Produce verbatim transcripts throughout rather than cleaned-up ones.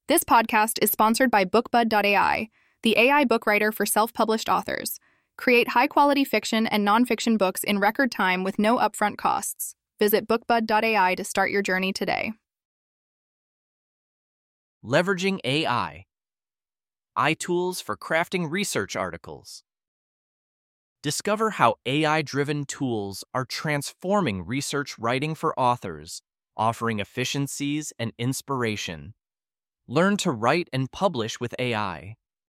This podcast is sponsored by BookBud dot A I, the A I book writer for self-published authors. Create high-quality fiction and nonfiction books in record time with no upfront costs. Visit BookBud dot A I to start your journey today. Leveraging A I. iTools for crafting research articles. Discover how A I-driven tools are transforming research writing for authors, offering efficiencies and inspiration. Learn to write and publish with A I.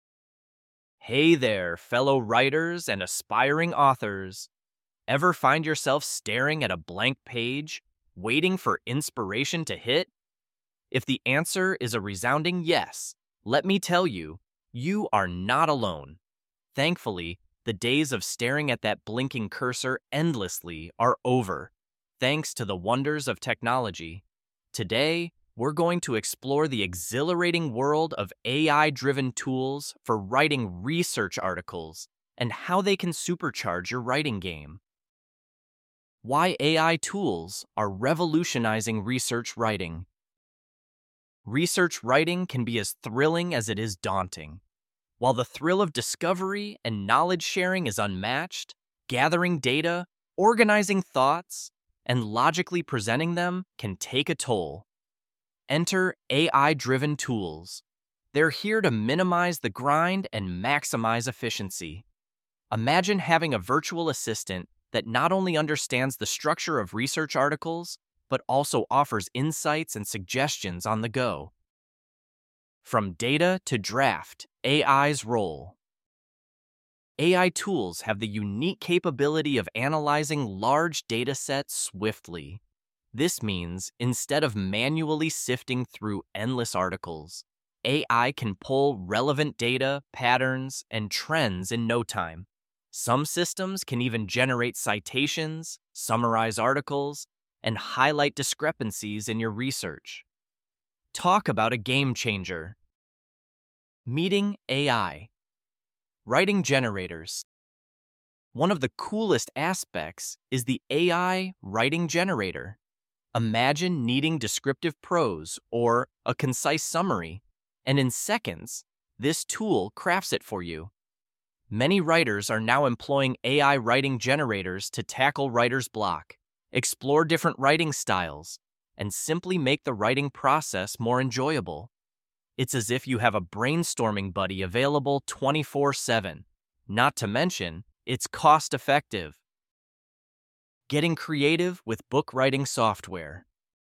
Hey there, fellow writers and aspiring authors. Ever find yourself staring at a blank page, waiting for inspiration to hit? If the answer is a resounding yes, let me tell you, you are not alone. Thankfully, the days of staring at that blinking cursor endlessly are over, thanks to the wonders of technology. Today, we're going to explore the exhilarating world of A I-driven tools for writing research articles and how they can supercharge your writing game. Why A I tools are revolutionizing research writing. Research writing can be as thrilling as it is daunting. While the thrill of discovery and knowledge sharing is unmatched, gathering data, organizing thoughts, and logically presenting them can take a toll. Enter A I-driven tools. They're here to minimize the grind and maximize efficiency. Imagine having a virtual assistant that not only understands the structure of research articles, but also offers insights and suggestions on the go. From data to draft, A I's role. A I tools have the unique capability of analyzing large data sets swiftly. This means instead of manually sifting through endless articles, A I can pull relevant data, patterns, and trends in no time. Some systems can even generate citations, summarize articles, and highlight discrepancies in your research. Talk about a game changer. Meeting A I. Writing generators. One of the coolest aspects is the A I writing generator. Imagine needing descriptive prose or a concise summary, and in seconds, this tool crafts it for you. Many writers are now employing A I writing generators to tackle writer's block, explore different writing styles, and simply make the writing process more enjoyable. It's as if you have a brainstorming buddy available twenty-four seven. Not to mention, it's cost-effective. Getting creative with book writing software.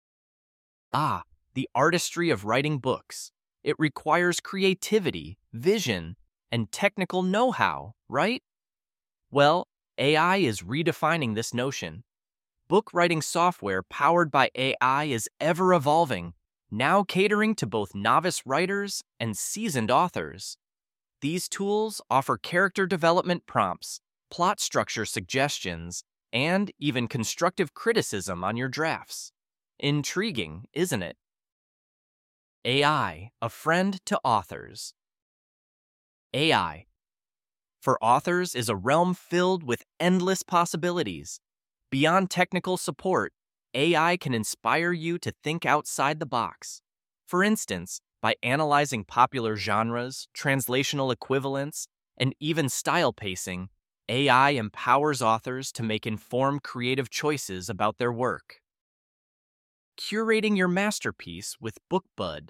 Ah, the artistry of writing books. It requires creativity, vision, and technical know-how, right? Well, A I is redefining this notion. Book writing software powered by A I is ever-evolving, now catering to both novice writers and seasoned authors. These tools offer character development prompts, plot structure suggestions, and even constructive criticism on your drafts. Intriguing, isn't it? A I, a friend to authors. A I, for authors, is a realm filled with endless possibilities. Beyond technical support, A I can inspire you to think outside the box. For instance, by analyzing popular genres, translational equivalents, and even style pacing, A I empowers authors to make informed creative choices about their work. Curating your masterpiece with BookBud.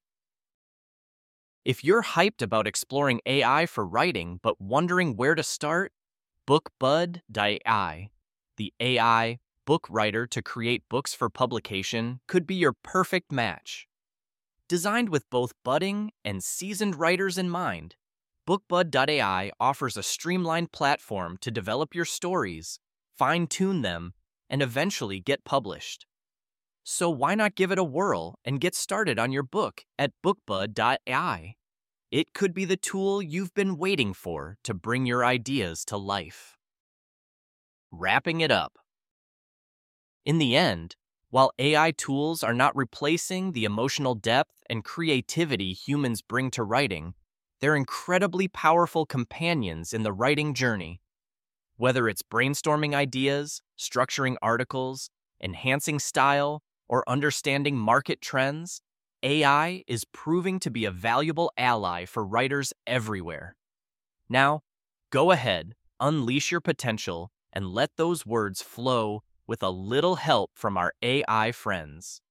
If you're hyped about exploring A I for writing but wondering where to start, BookBud dot A I, the A I book writer to create books for publication, could be your perfect match. Designed with both budding and seasoned writers in mind, BookBud dot A I offers a streamlined platform to develop your stories, fine-tune them, and eventually get published. So why not give it a whirl and get started on your book at BookBud dot A I? It could be the tool you've been waiting for to bring your ideas to life. Wrapping it up. In the end, while A I tools are not replacing the emotional depth and creativity humans bring to writing, they're incredibly powerful companions in the writing journey. Whether it's brainstorming ideas, structuring articles, enhancing style, or understanding market trends, A I is proving to be a valuable ally for writers everywhere. Now, go ahead, unleash your potential, and let those words flow with a little help from our A I friends.